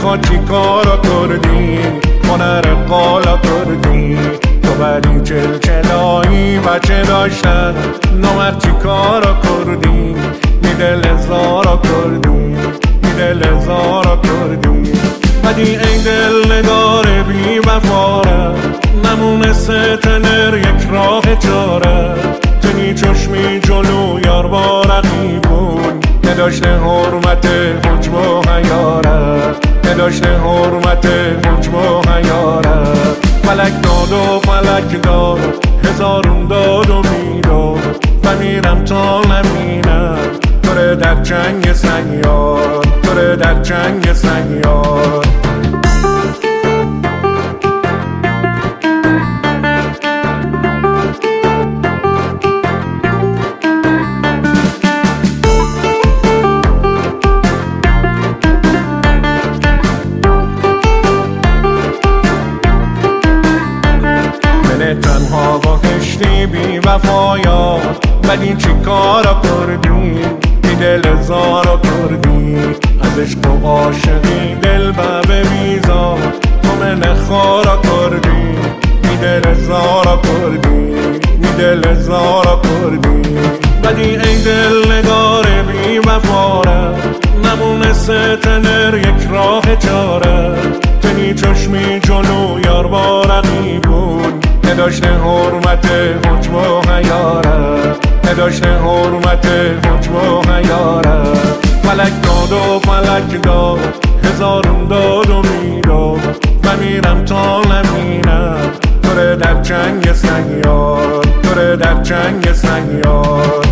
نخواد چی کارا کردی هنر قالا کردی تو بری چلچلایی بچه داشتن نامرد چی کارا کردی میدل زارا کردی میدل زارا کردی بدی ای دل نگار بی وفاره نمونسته تنر یک راه چاره تنی چشمی جلو یار با رقیبون نداشته حرمت حجب و حیاره نداشته حرمت حجب و حیاره فلک داد و فلک داد هزارون داد و میداد و میرم تا نبینم توره در جنگ سیار توره در جنگ سیار تنها با کشتی بی وفایا ولی چی کارا کردی بی دل زارا کردی از عشق و عاشقی دل به بیزار تو من خارا کردی بی دل زارا کردی بی دل زارا کردی ولی ای دل نگار بی وفاره نمونسته تنر یک راه چاره تنی چشمی جلو یار با رقیبون نداشته حرمت حجب و حیاره نداشته حرمت حجب و حیاره فلک داد و فلک داد هزارون داد و میداد و میرم تا نبینم توره در جنگ سیار توره در جنگ سیار